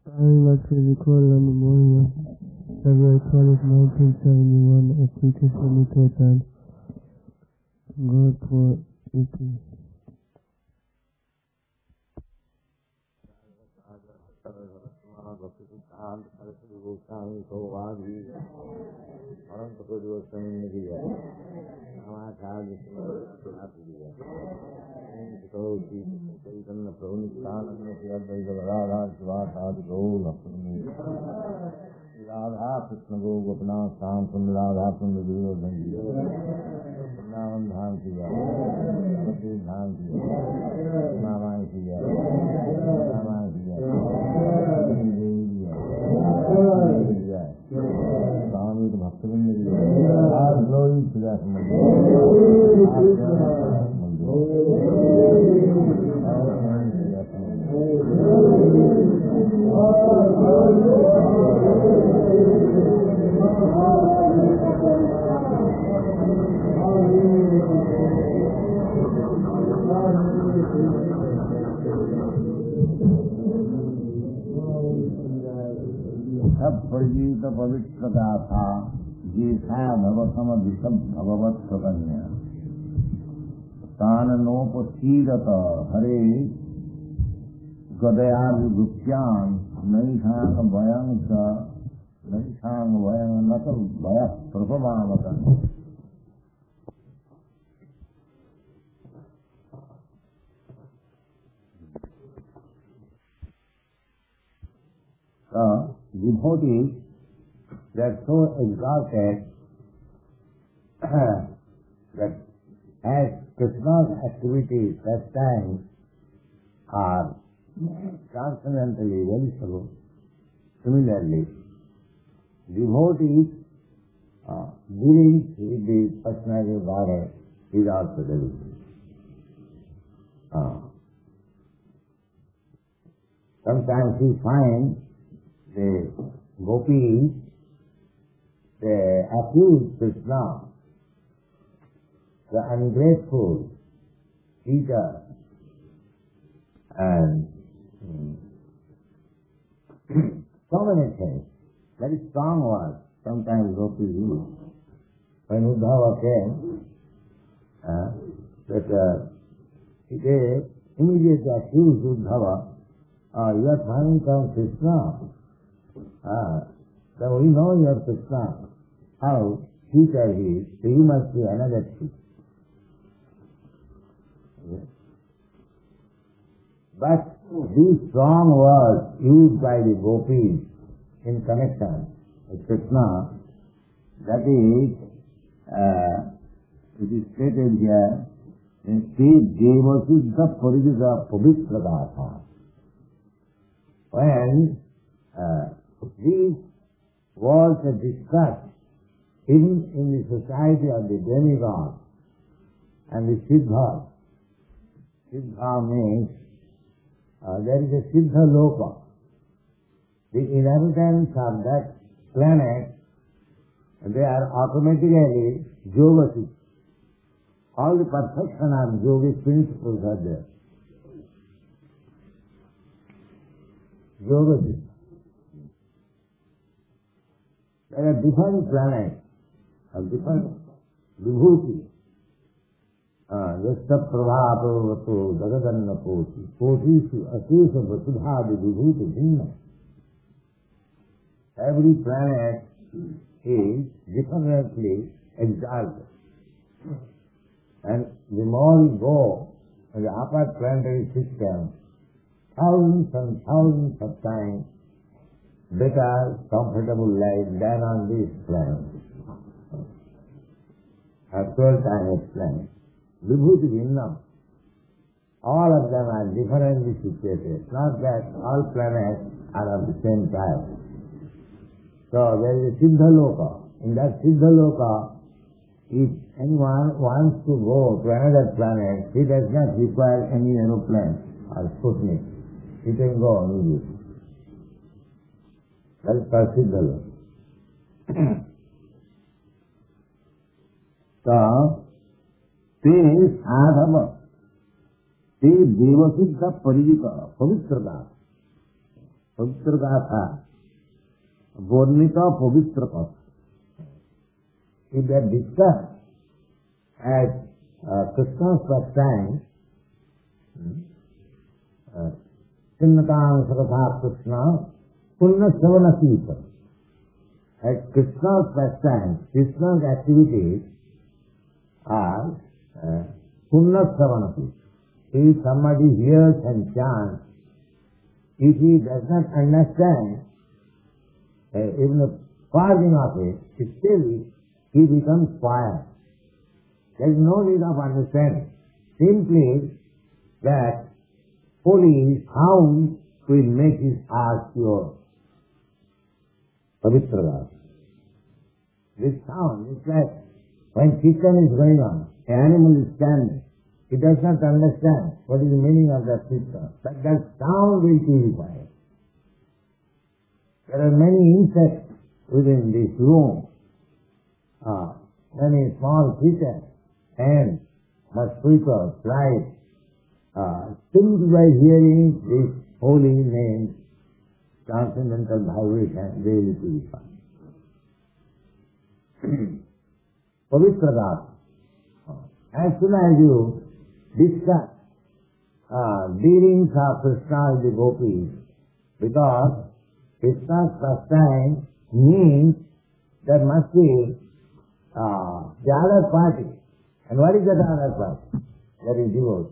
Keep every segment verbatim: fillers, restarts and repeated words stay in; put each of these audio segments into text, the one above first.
Very much was recorded on the morning of February twentieth, nineteen seventy-one at Sita Samitotan, Godpur, U P. Radha Krishna गो गोपनाथ श्याम सुंदर राधा कुंड वृंदावन धाम की धाम की रामायण की रामायण की स्वामी भक्तवृंद की सब परिजीत पवित्र गाथा जीसा भवतम विषम भगवत प्रकन्या तान नोपसीदत हरे गदयाभिभुक्यां नैषांग भयं च नैषांग भयं न च भयः प्रभवामत। The devotees, they are so exalted that as Krishna's activities, pastimes are transcendentally very slow, similarly, devotees uh, dealing with the personality of Godhead is also very slow. Uh, sometimes we find the gopis, they accuse Krishna, the ungrateful teacher, and hmm, so many things. Very strong words sometimes gopis use. When Uddhava came, uh, that uh, they immediately accused Uddhava, uh, you are trying from Krishna. Ah, so we know you are Krishna, how teacher he is, so you must be another teacher. Okay. But these strong words used by the gopis in connection with Krishna, that is, uh, it is stated here, Te Devasiddha Parijita Pavitra Gatha. When uh, these words are discussed even in the society of the demigods and the Siddhas. Siddha means uh, there is a Siddha Loka. The inhabitants of that planet, they are automatically Yogasiddha. All the perfection of yogic principles are there. Yogasiddha. There are different planets of different vibhuti. Yasta prabhapavato jagadanna koti kotishu asesha vasudhadi vibhuti bhinna. Every planet is differently exalted. And the more you go in the upper planetary system, thousands and thousands of times better, comfortable life than on this planet. As twelve times planet. Vibhuti Vinnam. All of them are differently situated. Not that all planets are of the same type. So there is a Siddha Loka. In that Siddha Loka, if anyone wants to go to another planet, he does not require any aeroplane or Sputnik. He can go immediately. That is called Siddha Loka. So, te sadhava, te devasiddha parijita, pavitrata. Pavitra Gatha, Bornita Pavitra Gatha. If they are discussed as uh, Krishna's pastime, Chinnatang Sakatha Krishna, Punna Savana Sita. At Krishna's pastime, Krishna's activities are uh, Punna Savana Sita. If somebody hears and chants, if he does not understand uh, even the parting of it, still he becomes fire. There is no need of understanding. Simply that holy sound will make his heart pure. Pavitra. This sound is like when chicken is going on, an animal is standing. He does not understand what is the meaning of that chicken. But that sound will purify it. There are many insects within this room. Ah, many small creatures, ants, mosquitoes, flies, uh, simply by hearing this holy name, transcendental vibration, they will purify. Pavitra. As soon as you discuss uh, dealings of Krishna with the gopis, because Krishna's pastime means there must be Uh, the other party. And what is that other party? That is divorce.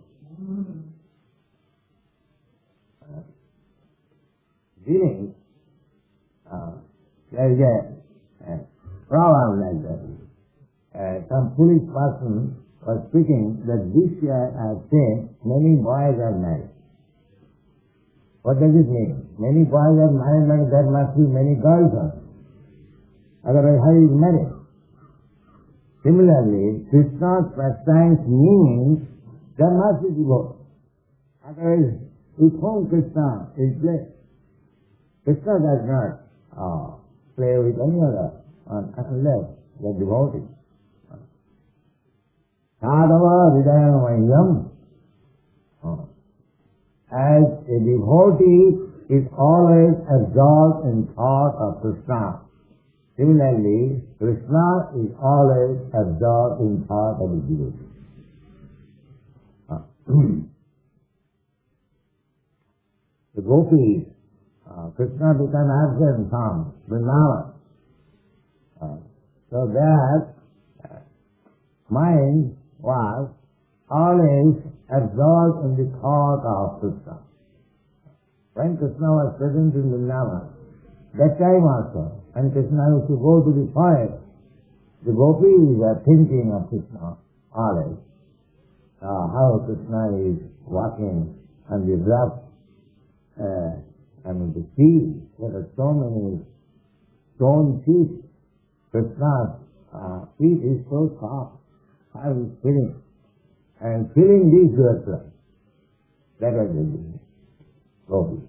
Uh, dealing, uh, there is a, a proverb like that. Uh, some foolish person was speaking that this year I have seen many boys are married. What does it mean? Many boys are married, there must be many girls also. Otherwise, how is he married? Similarly, Krishna's pastimes means there must be divorce. Otherwise, with whom Krishna is played? Krishna does not uh, play with any other uh, unless they are devotee. Sadhava Hridayamayyam. As a devotee is always absorbed in thought of Krishna. Similarly, Krishna is always absorbed in thought of his devotee. Uh, the gopis, uh, Krishna became absent from Vrindavan. Uh, so their uh, mind was always absorbed in the thought of Krishna. When Krishna was present in Vrindavan, that time also, when Krishna used to go to the forest, the gopis were thinking of Krishna always. Uh, how Krishna is walking on the rough, uh, I mean the sea. There are so many stone feet. Krishna's uh, feet is so soft. How is feeling? And feeling these words. That was the gopis.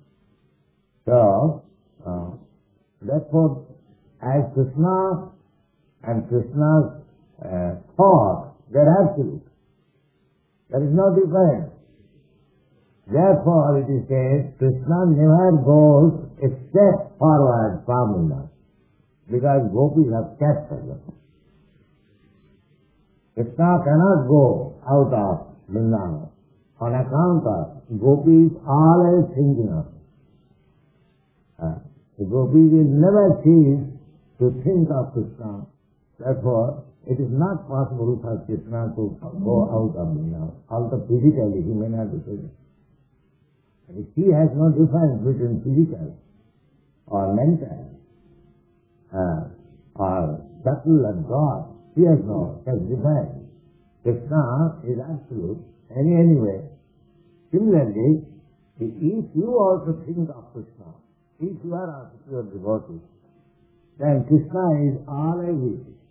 So, uh, therefore, as Krishna and Krishna's uh, thought, they are absolute. There is no difference. Therefore, it is said, Krishna never goes a step forward from Vrindavan, because gopis have captured them. Krishna cannot go out of Vrindavan on account of gopis always thinking of him. Uh, the gopis will never cease to think of Krishna. Therefore, it is not possible for Krishna to go out of Vrindavan. Although physically he may not be present. He has no difference between physical or mental uh, or subtle and God. He has no such difference. Krishna is absolute any anyway. Similarly, if you also think of Krishna, if you are also pure devotee, then Krishna is always with you.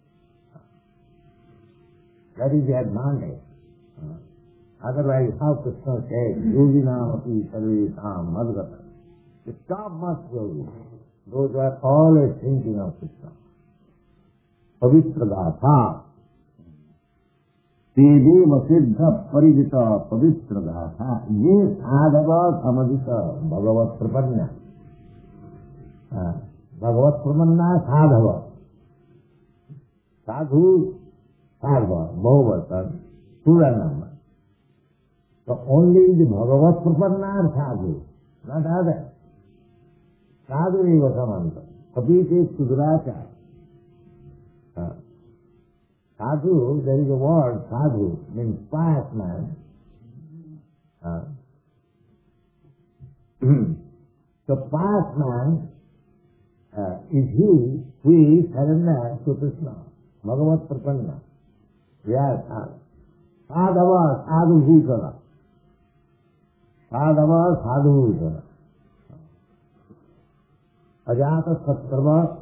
That is the advantage. Uh, otherwise, how Krishna says, Yoginamapi Sarvesam Madhgata. The topmost yogis, those who are always thinking of Krishna. Pavitra Gatha. तेदेव सिद्ध परिजित पवित्र गाथा। ये साधव समुदित भगवत प्रपन्न, भगवत प्रपन्ना साधव, साधु साधव बहुवचन पूरा नाम। So only the Bhagavat Prapanna are sadhu, not others. Sadhu eva samanta. Kapit is Sudracha. Uh, sadhu, there is a word, sadhu, means pious man. Uh, so pious man uh, is he who is surrendered to Krishna. Bhagavat Prapanna. Yes, sadhu. Sadhava, sadhu bhutara. Sadhava, sadhu bhutara. Ajata sattva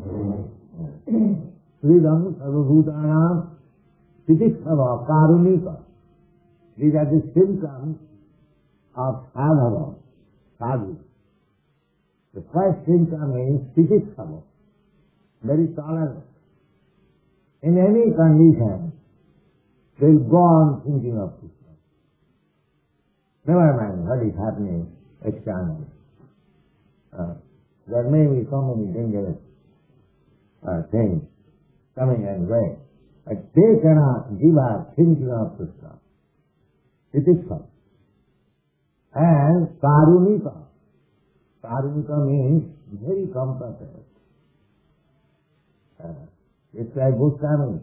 Sridham sarvabhutanam titikshava karunika. These are the symptoms of sadhava, sadhu. The first symptom is titikshava, very tolerant. In any condition, they will go on thinking of Krishna. Never mind what is happening externally. Uh, there may be so many dangerous uh, things coming and going, but they cannot give up thinking of Krishna. It is so. And karunika. Karunika means very compassionate. Uh, it's like Goswami.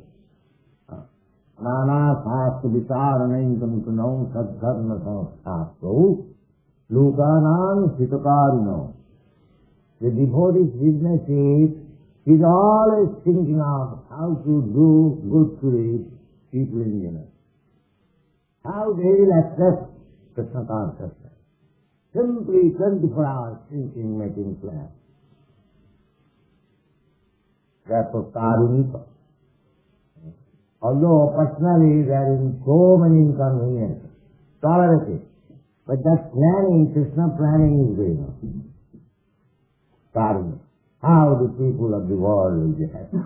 Nana sastha vicharanaitam kunam sadharma samasthato lokanam hitakarino. The devotee's business is, he is always thinking of how to do good to the people in general. How they will accept Krishna consciousness. Simply twenty-four hours thinking, making plans. Therefore, karunika. Although personally there is so many inconveniences, tolerate it. But that planning, Krishna planning is going on. Karma. How the people of the world will be happy.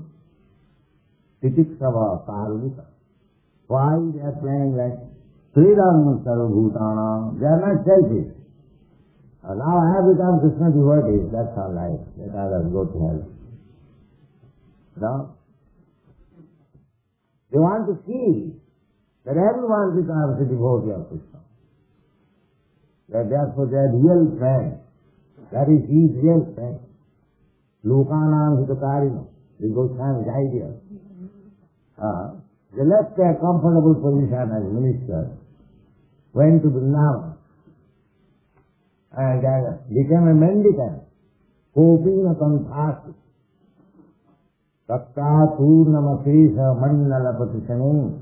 Titikshava karmika. Why they are planning like Sridham sarvabhutana? They are not selfish. Uh, now I have become Krishna devotee, that's our life. Let others go to hell. No? They want to see that everyone becomes a devotee of Krishna. That therefore they are real friends. That is his real friend. Lokanam hitakarino. This Goswami's idea. Uh, they left their comfortable position as ministers, went to Vrindavan, and uh, became a mendicant. Kopina kanthasi. Takta purnamashesha mandala patisane.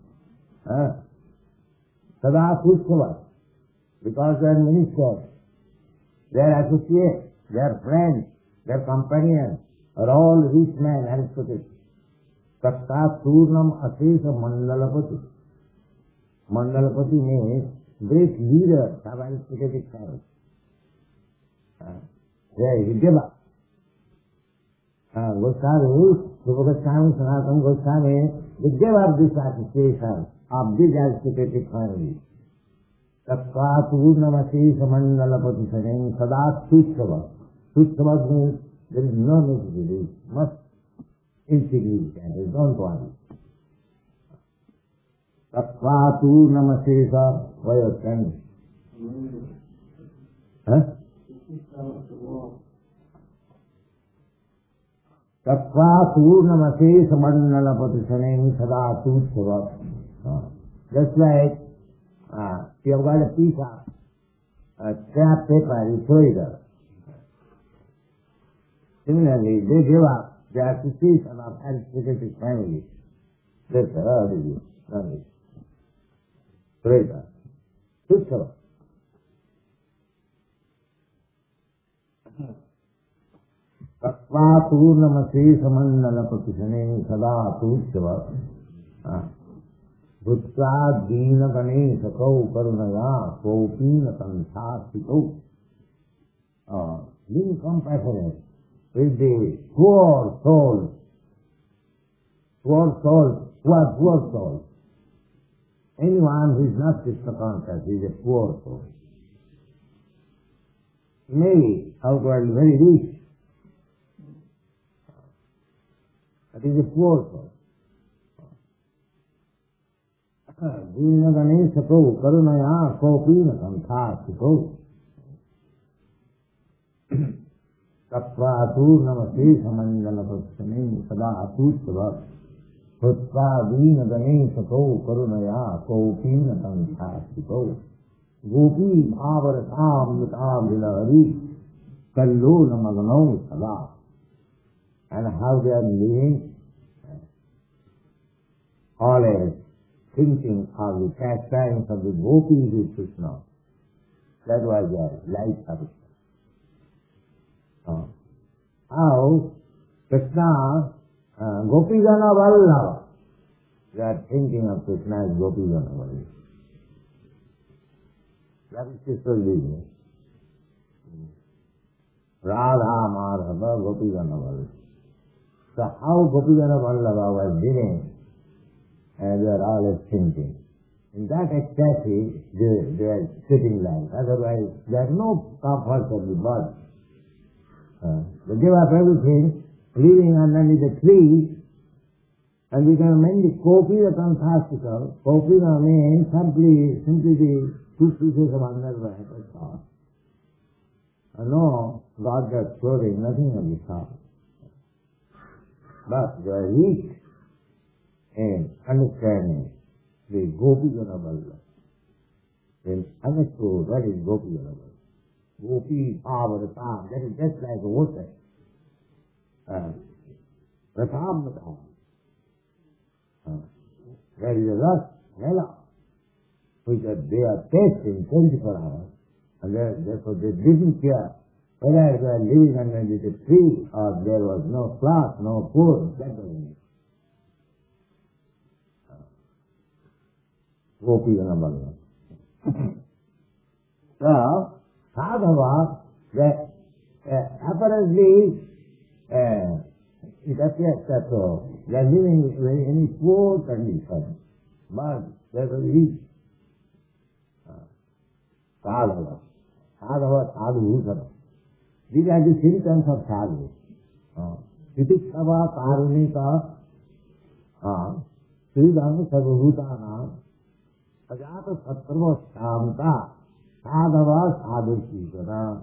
Sada pushkava. Because they are ministers, their associates, their friends, their companions are all rich men, Aristotle. Takta purnam ashesha mandalapati. Mandalapati means great leaders of aristocratic family. There is Vidyabha. Goswami, Rupa Goswami, Sanatana Goswami, they gave up this association of this aristocratic family. Takva purnamashesha mandalapati sareng sada suchava. Suchava means there is no necessity, much insignificant, don't worry. Takva purnamashesha, why are you standing? Huh? Takva purnamashesha mandalapati sareng sada suchava. Just like uh, you have got a piece of uh, scrap paper, you throw it up. Similarly, they give up the association of aristocratic family. That's how they do. Nothing. Throw it up. Suchava. Takva purnamashesha mandalapati sareng sada suchava. Bhutra dina ganesha kau karunaya kopina kanthasito. Being compassionate with the poor souls, poor souls, who are poor souls, anyone who is not Krishna conscious is a poor soul. He may be outwardly very rich, but he is a poor soul. Dīna ganesh ko karunaya kopina samthāsiko tattva namase samandana patsane sada atutva tattva dīna ganesh ko karunaya kopina samthāsiko gopi bhavaratam yutam vilahari kallo namaganau sada. And how they are living always thinking of the pastimes of the gopis with Krishna. That was their life habit. Uh, how Krishna, uh, Gopigana Vallabha, they are thinking of Krishna as Gopigana Vallabha. That is Krishna's business. Radha Madhava Gopigana Vallabha. So how Gopigana Vallabha was living, and they are always thinking. In that ecstasy, they, they are sitting like. Otherwise, there is no comfort of the body. Uh, they give up everything, living underneath the tree, and we can mend the kopi, the fantastical. Kopi means simply, simply the two pieces of underwear, that's all. Uh, no, God has clothing, nothing of the sort. But they are weak in understanding the Gopigana Vallabha. Then understood what is Gopigana Vallabha. Gopi, Bhavaratam, that is just like water. Ratam Ratam. There is a rust, hela, which are, they are tasting twenty-four hours, and therefore they didn't care whether they are living underneath a tree or there was no cloth, no food, that doesn't matter. Gopigana Vallabha. So, sadhava, that uh, apparently uh, it appears that uh, they are living in any poor condition, but they are rich. Sadhava. Sadhava, sadhu. These are the symptoms of sadhu. Titikshava, karunika, sridham, sarvabhutana, ajata sattva shamta, sadhava, sadhu.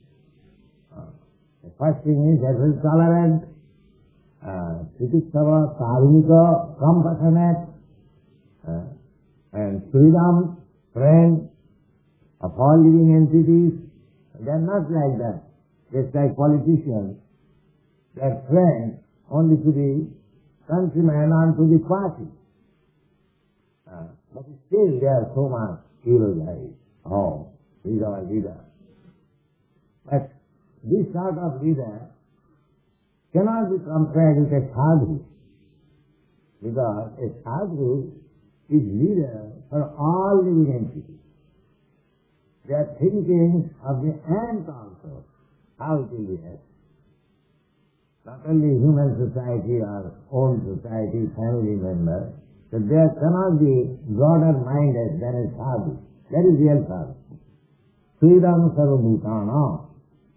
The first thing is that is tolerant, titikshava, karunika, compassionate, uh, and sridham, friend of all living entities. They are not like that. Just like politicians, they are friends only to the countrymen and to the party. Uh, but still they are so much heroes. Oh, he is our leader. But this sort of leader cannot be compared with a sadhu, because a sadhu is leader for all living entities. They are thinking of the ant also, how it will be helped. Not only human society or own society, family members, but there cannot be broader minded than a sadhu. That is real sadhu. Sridham sarvabhutana.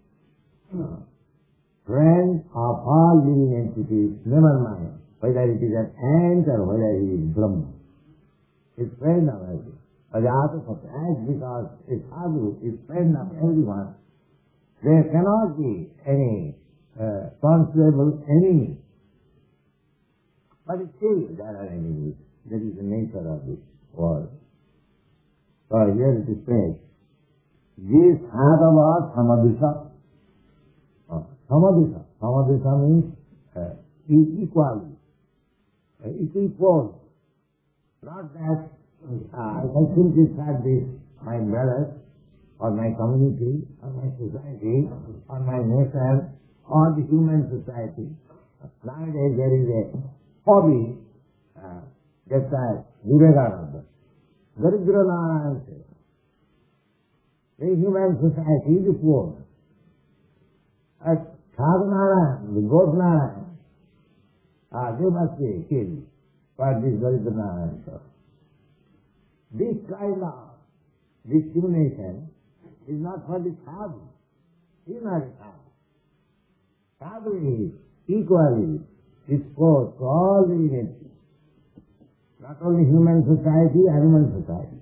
Friend of all living entities, never mind whether it is an ant or whether he is Brahma. His friend of everyone. Ajata Sattva, because a sadhu is friend of everyone, there cannot be any uh, considerable enemy. But still there are enemies. That is the nature of this world. So here it is said, Ye sadhava samadhisha. Uh, samadhisha. Samadhisha means uh, equality. Uh, equal. Not that Uh, I simply said this, my brothers, or my community, or my society, or my nation, or the human society. Nowadays there is a hobby, uh, just as Vivekananda. Daridra Narayan says, the human society is poor. As Sadhanarayan, the God Narayan, ah, they must be killed for this Daridra Narayan. this kind of discrimination is not for the sadhu. He is not a sadhu. Sadhu is equally disposed to all the entities, not only human society, animal society.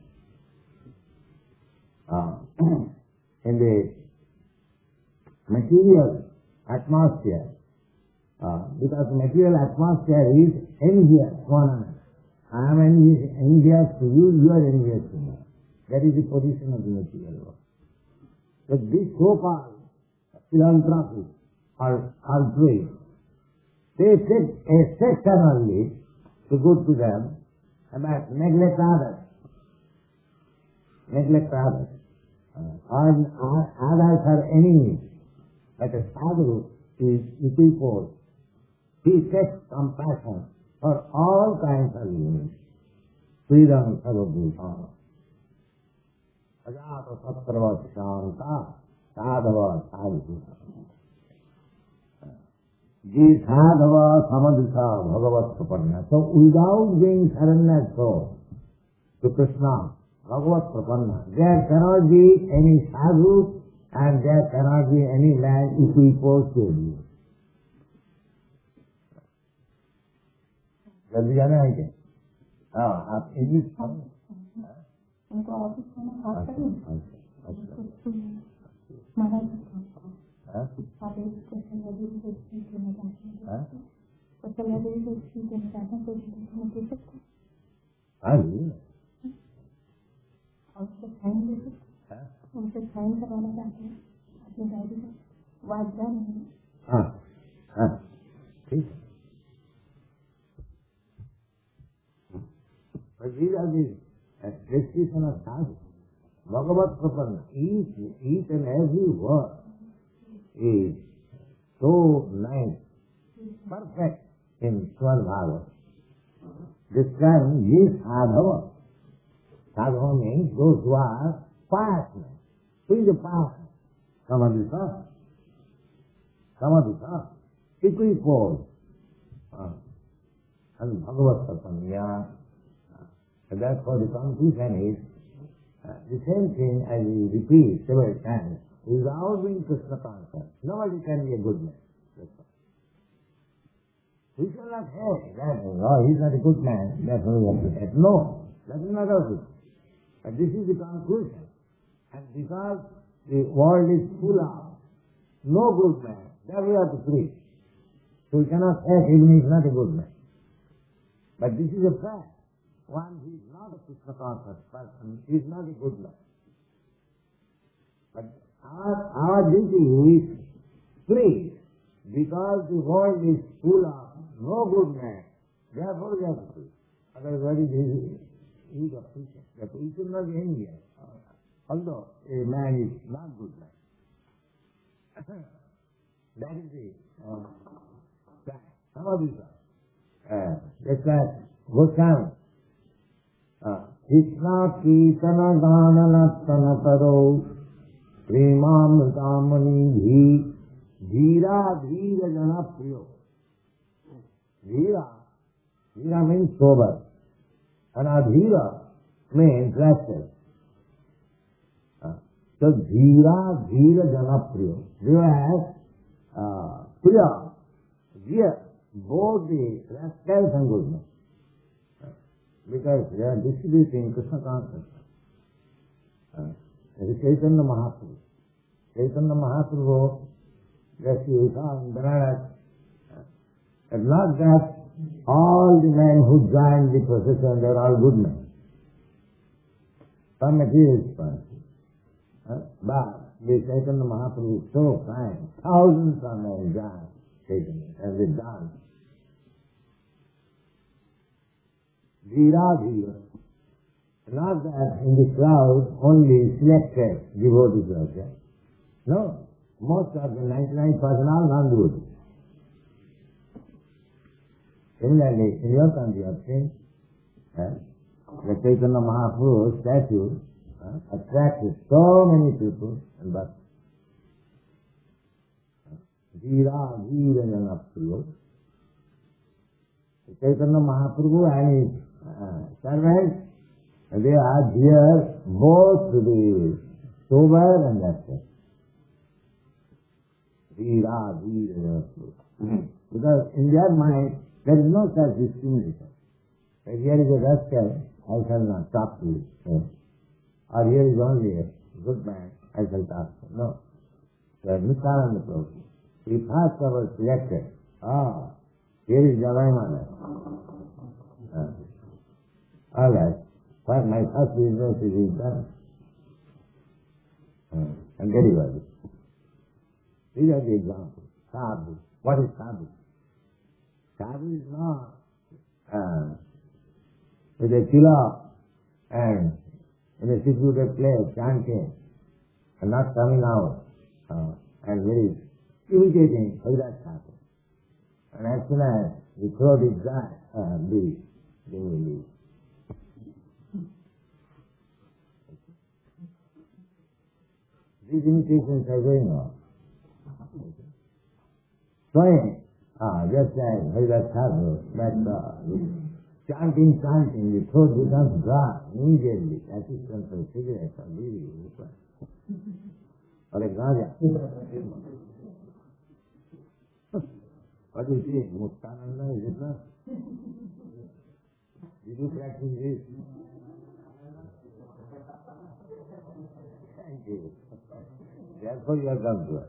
Uh, in the material atmosphere, uh, because material atmosphere is envious one another. I am envious, envious to you, you are envious to me. That is the position of the material world. But this so-called philanthropy or altruism, they take exceptionally to good to them, but neglect others. Neglect others. Or others are enemies. But a sadhu is equal. He takes compassion for all kinds of beings. Freedom sarvabhutana. Ajata sattva shanta sadhava sadhu. This sadhava samadhita bhagavat prapanna. So without being surrendered so to Krishna, Bhagavat Prapanna, there cannot be any sadhu and there cannot be any man equal to you. जल्दी जाना है क्या? हाँ, आप English उनको office में बात करें। आप एक क्वेश्चन लगी भी देना चाहते हैं? क्वेश्चन लगी भी देना चाहते हैं तो मैं पूछ सकता हूँ? हाँ जी। उनसे साइन दे सकते हैं? उनसे साइन करवाना चाहते हैं अपनी डायरी में? वादा नहीं। हाँ, हाँ, ठीक है। But these are the description of sadhu. Bhagavat Prapanna, each, each and every word is so nice, perfect in Srimad Bhagavatam. Describing this sadhava. Sadhava means those who are pious men. Who is a pious man? Samadhita. Samadhita. Equal. Uh, and Bhagavat Prapanna. And therefore the conclusion is uh, the same thing as we repeat several times. Without being Krishna conscious, nobody can be a good man. We shall not say that, oh, he's not a good man, therefore we have to say. No, that is not our view. But this is the conclusion. And because the world is full of no good man, therefore we have to preach. So we cannot say even he is not a good man. But this is a fact. One who is not a Krishna conscious person is not a good man. But our, our duty is free because the world is full of no good man. Therefore we have to preach. Otherwise what is his ego preaching? Therefore he should not be envious. Although a man is not good man. That is the uh, fact. Some of these are. Uh, that's that Goswami. Krishna Kirtana Gana Nattana Taro Premam Kamani Dhi Dhira Dhira Jana Priyo. Dhira, Dhira means sober. And Adhira means restless. So Dhira Dhira Jana Priyo. Whereas uh, Priya, Dhira, both the restless and goodness. Because they are distributing Krishna consciousness. Uh, Chaitanya Mahaprabhu. Chaitanya Mahaprabhu, that you saw in Banaras, but not that all the men who joined the procession, they are all good men. Some material person. Uh, but the Chaitanya Mahaprabhu is so kind. Thousands of men joined Chaitanya and they danced. Dhira Dhira. Not that in the crowd only selected devotees are there. No. Most of the ninety-nine percent are non-devotees. Similarly, in your country, you have seen uh, the Chaitanya Mahaprabhu statue uh, attracted so many people, and but Dhira Dhira Jana Priyo. Chaitanya Mahaprabhu and his Uh, servants, And they are here both to be sober and active. Veera, Veera. Because in their mind, there is no such discrimination. If here is a rascal, I shall not talk to him. Or here is only a good man, I shall talk to him. No. So Nityananda Prabhu, he first was selected. Ah, here is Javai Maharaj. Uh, all right. But my first business is done. Uh, and delivered. These are the examples. Sadhu. What is sadhu? Sadhu is not uh, with a tilak and in a secluded place chanting and not coming out uh, and very imitating Haridas Thakur. And as soon as the throat is dry, uh, leave, they will leave. These imitations are going on. Swayam, ah, just like Haridas Thakur, that uh, chanting, chanting, the throat becomes dry immediately. Assistant for cigarettes or really, or a ganja. What do you think? Muktananda, is it not? Did you practice this? Thank you. Therefore you have come to us.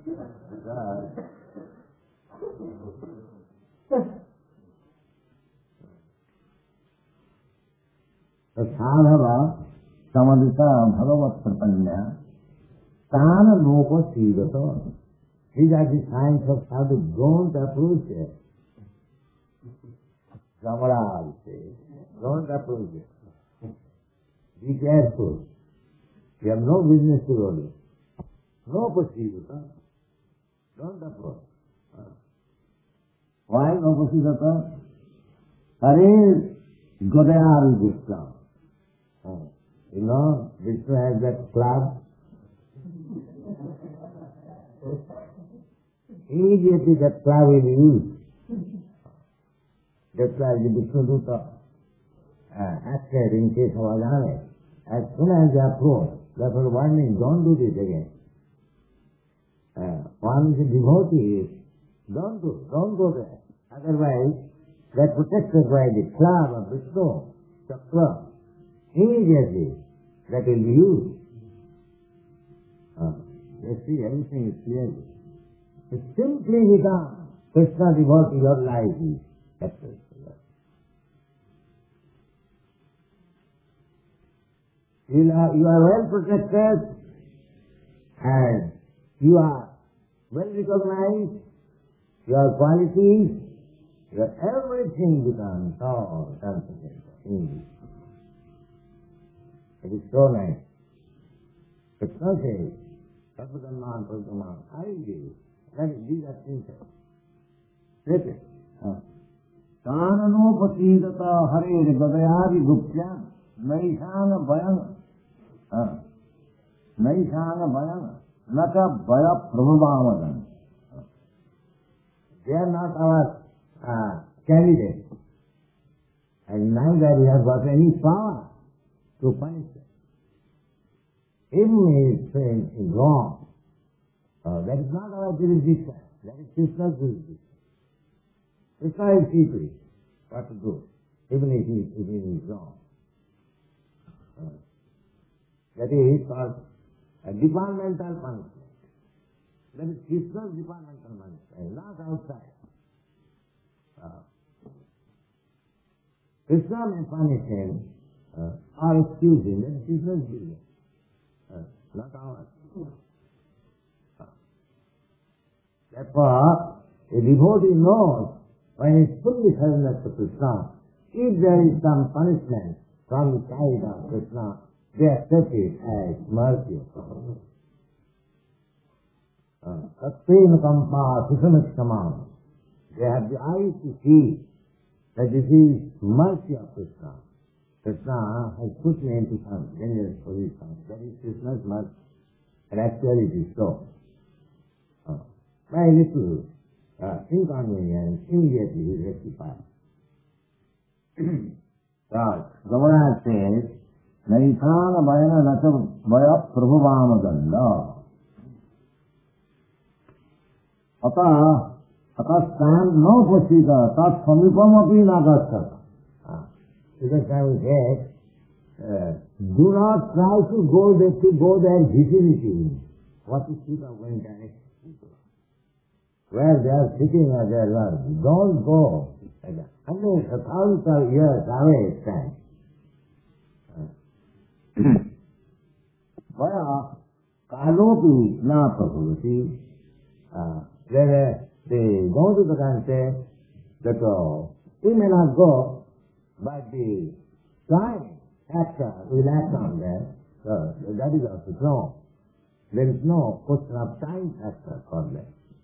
So sadhava samadita bhagavat prapanya Tana lopa sivato. These are the signs of sadhu. Don't approach it. Samaraj says, don't approach it. Be careful. You have no business to go to. No pasivata. Don't approach. Why no pasivata? Hare Godayari Vishnu. You know, Vishnu has that club. Immediately that club will be used. That's why the Vishnu Dutta uh, acted in case of Adhane. As soon as they approach, therefore warning, don't do this again. Uh, once a devotee is, don't do, don't go there. Otherwise, that protected by the club of Vishnu, Chakra, immediately that will be used. Uh, you see, everything is clear. It simply becomes Krishna devotee, your life is accepted. You are, you are well protected and you are well recognized, your qualities, your everything becomes all confident. It is so nice. Krishna says, Prabhudaman, Prabhudaman, I will give you. That is, these are sincere. Take it. Kananopatidata Hare Gadayari Gupya Naishana Bayana Naishana Bayana Naka Baya Prabhuvamadan. They are not our uh, candidates. And neither we have got any power to punish them. Even if saying is wrong, uh, that is not our jurisdiction. That is Krishna's jurisdiction. Krishna is secret what to do, even if he, if he is wrong. Uh, that is called a departmental punishment. That is Krishna's departmental punishment, not outside. Uh, Krishna may punish him uh, or excuse him, that is Krishna's business, uh, not ours. Uh, therefore, a devotee knows when he is fully surrendered to Krishna, if there is some punishment from the side of Krishna, they accept it as mercy. Sattena kampa susamiksamam. They have the eyes to see that this is mercy of Krishna. Krishna has put me into some dangerous position. That is Krishna's mercy. And actually it is so. Uh, by little uh, inconvenience, immediately he is rectified. God, Gavaraj says, Naitana Bayana Nata Baya Prabhuvamadanda. Ata Ata stand no Pasika, Tat Samipamapi Nagastaka. Because I will say, uh, do not try to go there to go there vicinity. What is Sita going to where they are sitting at their lunch. Don't go. And then a thousand of years away stand. Vaya Kalopi na Prabhuti. Then they go to the country that uh, we may not go, but the time factor will act on them. So that is also wrong. There is no question of time factor for them.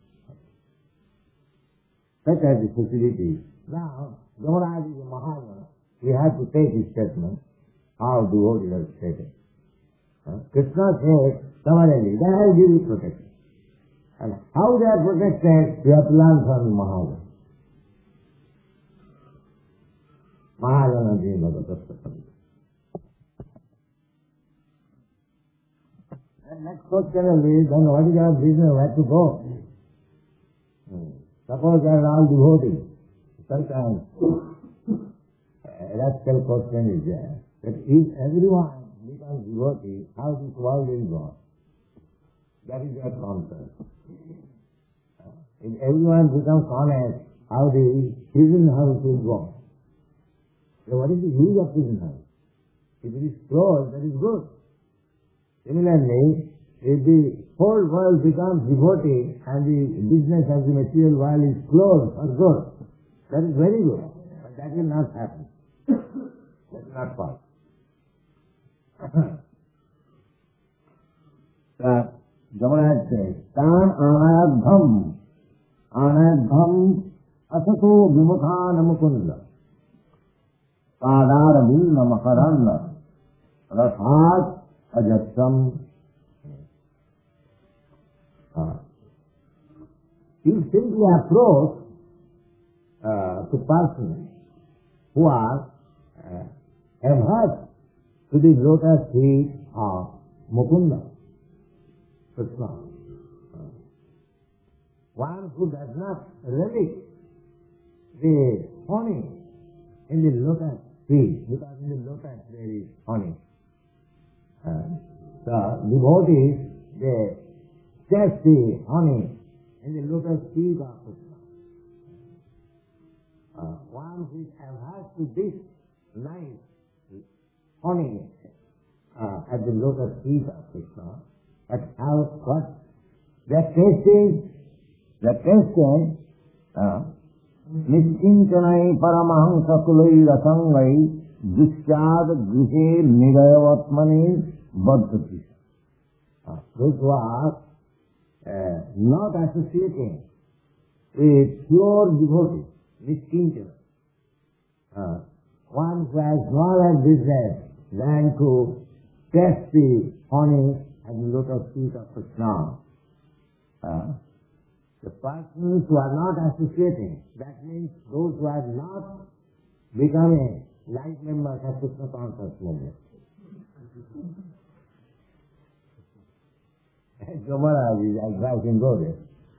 Such as the facility. Now, Jamaraj is a Mahana. We have to take his statement, how devotees are stated. Uh, Krishna says, similarly, they have given protection. And how they are protected, we have to learn from the Mahana. Mahana Jima Bhattapati. And next question is, then what is our business? Where to go? Hmm. Suppose they are all devotees. Sometimes a radical question is there, that if everyone becomes devotee, how this world will go? That is their concern. If everyone becomes honest, how the prison house will go? So what is the use of prison house? If it is closed, that is good. Similarly, if the whole world becomes devotee and the business of the material world is closed or good, that is very good. But that will not happen. That is not possible. So, Jamaraj says, Tan anayadham, anayadham asato vimukha namukunda, padara vinna makaranda, rasat ajasam. Uh, you simply approach uh, to persons who are uh, averse to the lotus feet of Mukunda, Krishna. Uh, one who does not relish the honey in the lotus feet, because in the lotus there is honey. Uh, the devotees, they taste the honey in the lotus feet of Krishna. Uh, one who is averse to this nice honey uh, at the lotus feet of Krishna, but how, what? They're tasting, they're tasting, uh, Nischintanai paramahansa kulai rasangai dusyad grihe nigayavatmani baddhati. Those who are uh, not associating with pure devotee, Nischintana, uh, one who has no other business than to test the honey and lotus feet of Krishna. Uh, the persons who are not associating, that means those who are not becoming life members of Krishna conscious movement. So Maharaj is advising, go there.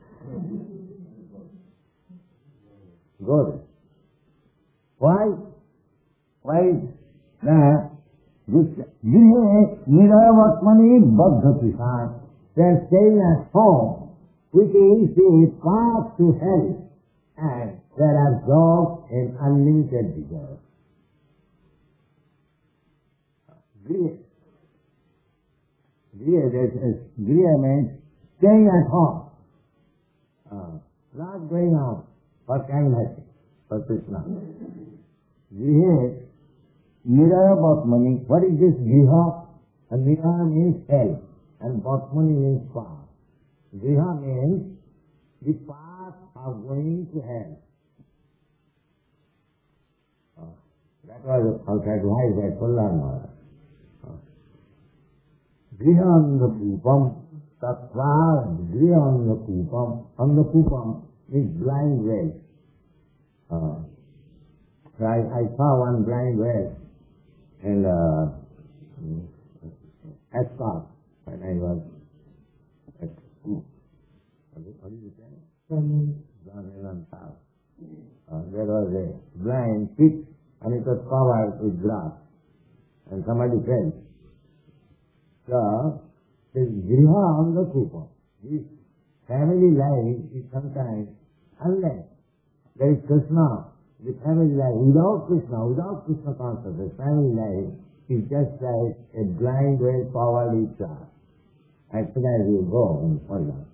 Go there. Why? Why? That this Niravatmani Baddhati, they are staying at home, which is the path to hell, and there are jobs in unlimited desire. Griya. Griya, Griya means staying at home, uh, not going out for kindness, for Krishna. Griya, Niraya Bhatmani. What is this Griha? And Niraya means hell, and Bhatmani means path. Griha means the path of going to hell. Uh, that was advised by Kullan Maharaj. Griha-anna-kupam, tattva griha-anna-kupam. Anna-kupam means blind well. Uh, I, I saw one blind well in uh, escort when I was at school. What did you say? Uh, there was a blind pit and it was covered with grass and somebody fell. So, the griha on the kupa. This family life is sometimes unless there is Krishna. The family life without Krishna, without Krishna consciousness, family life is just like a blind well covered with grass. As soon as you go and fall down.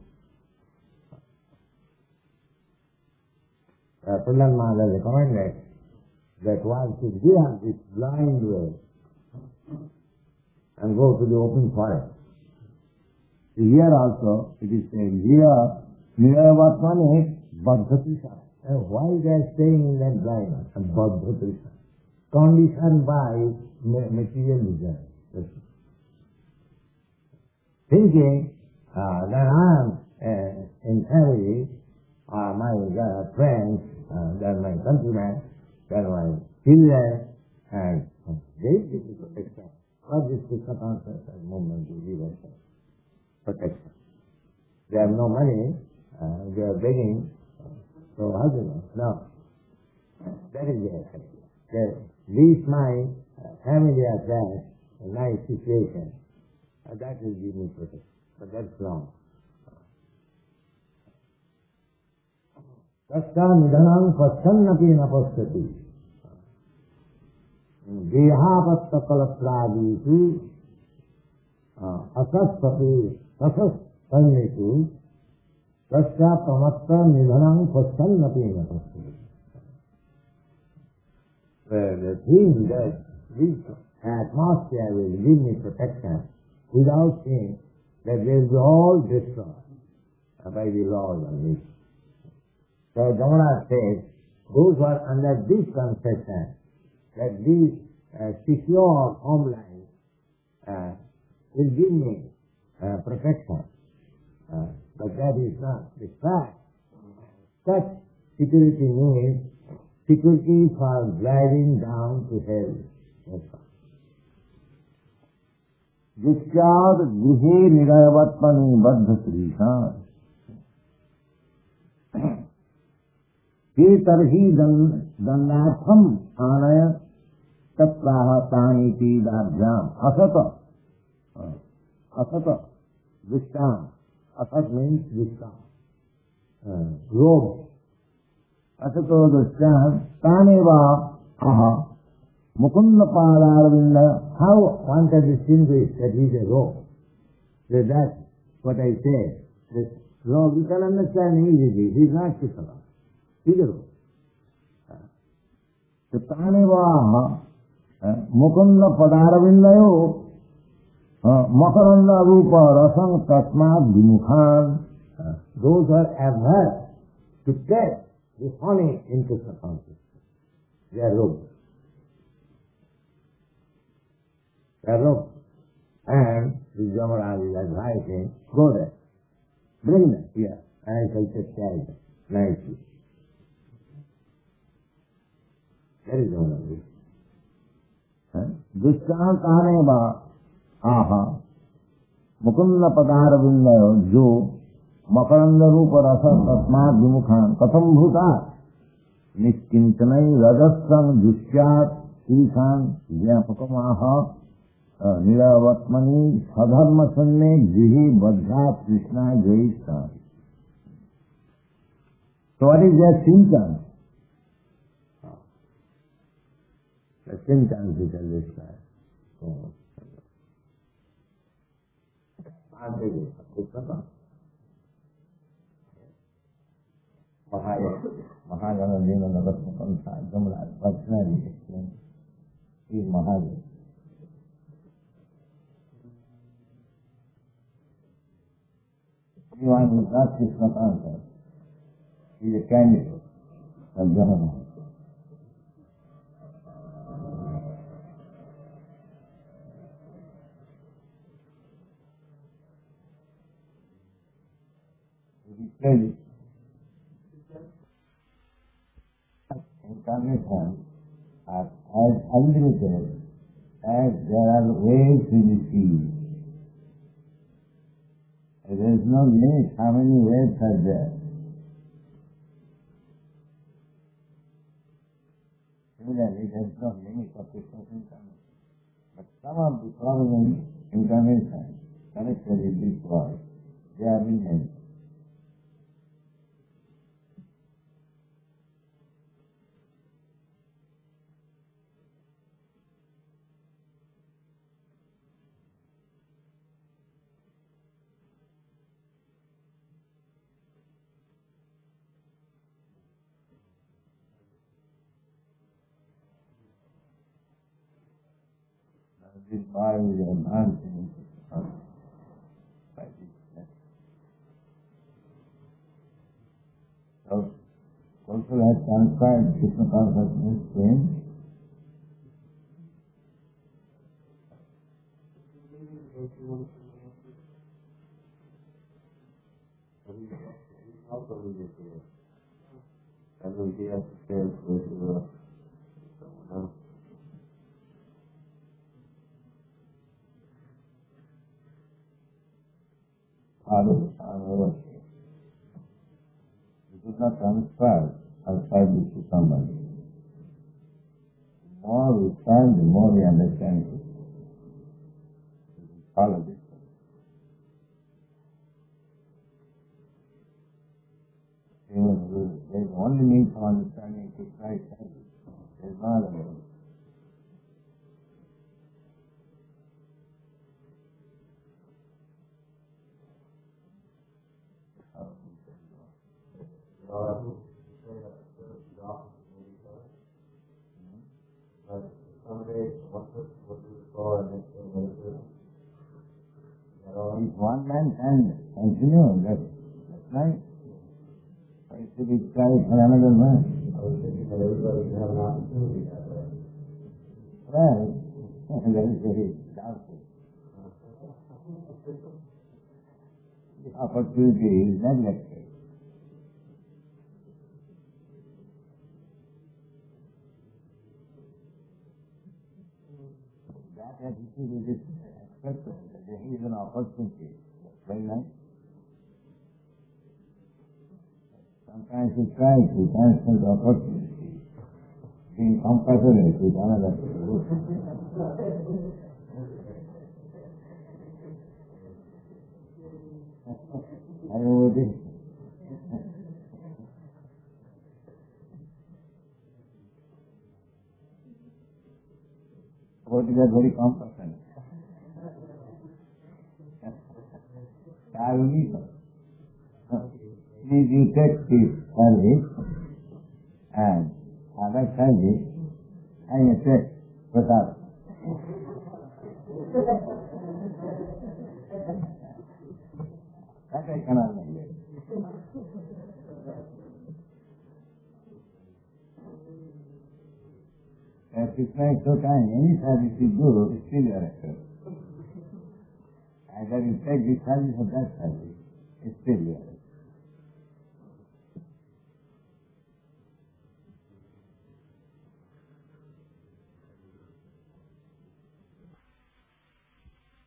Uh, Prahlad Maharaj recommended that one should give up this blind way and go to the open forest. Here also it is said, here Niravatmane Baddhatisha. Why they are staying in that blindness? And Baddhatisha. Conditioned by material desire. Thinking uh, that I am uh, in family, uh, my uh, friends, uh, they're my countrymen, they're my children, and very difficult to accept. What is Krishna consciousness and movement to give us protection? They have no money, uh, they are begging, uh, so how do you know? No. That is their effect. They leave my uh, family affairs, a nice situation, uh, that will give me protection. But that's wrong. Tasya nidhanam pasyannapi napashyati. Dehapatta kalapraditu asasati asas sannitu tasya pramatta nidhanam pasyannapi napashyati. The thing that this atmosphere will give me protection without seeing that they will be all destroyed by the laws of nature. So Jagannath says, those who are under this conception, that this uh, secure homeland uh, will give me uh, protection. Uh, but that is not the fact. Such security means security for gliding down to hell. That's all. Jisyad grihe niravatmani baddha srishan. He tarhi dandatham anaya tatraha taniti darjam. Asata. Asata. Vishtam. Asat means vishtam. Uh, robe. Asato vishtam. Taneva aha. Mukunda Padarvinda. How one can distinguish that he is a robe? So that's what I say. This robe, you can understand easily. He is not Krishna. Figaro. Taneva Mukunda Padaravindayo Makaranda Rupa Rasam Tasmat Vimukhan. Those who are averse to taste the honey in Krishna consciousness. They are robed. They are robed. And the Jamaraj is advising, go there. Bring them here. And I shall take care of them nicely. That is all of this. Dushkan Taneva Aha Mukunda Padaravindayo Jo Makaranda Rupa Rasa Tasmat Vimukhan Katham Bhuta Nishkintanai Rajasam Dushyat Ishan Vyapakamaha Niravatmani Sadharma Sanne Jihi Badha Krishna Jaisha. So what is their symptom? The symptoms is always there. So, Mahajana Dina Nagasmakanta, Jamraj, personally explained, he is Mahajana. Anyone who is not Krishna, he is a candidate of Jahannam. Credit. Incarnation are as unlimited as there are waves in the sea. There is no limit how many waves are there. Similarly, there is no limit of Krishna's incarnation. But some of the prominent incarnations connected with this world, they have been named. This body is enhancing by this. So, Kausala has transferred Krishna consciousness to him. It is not transferred outside this to somebody. The more we stand, the more we understand it. We follow this. There is only means of understanding Krishna is service. There is no other way. If one man can continue, that's, that's right. It should be tried for another man. Well, that is very doubtful. The opportunity is neglected. That attitude is accepted. There is an opportunity. That's very nice. Sometimes we try to cancel the opportunity, being compassionate with another group. I know what it is. What is that very compassionate? Karunita. Means you take this service and other service and you take prasad. That I cannot understand. As Krishna is so kind, any service you do is still your effort. Either you take this service or that service, it's still your effort.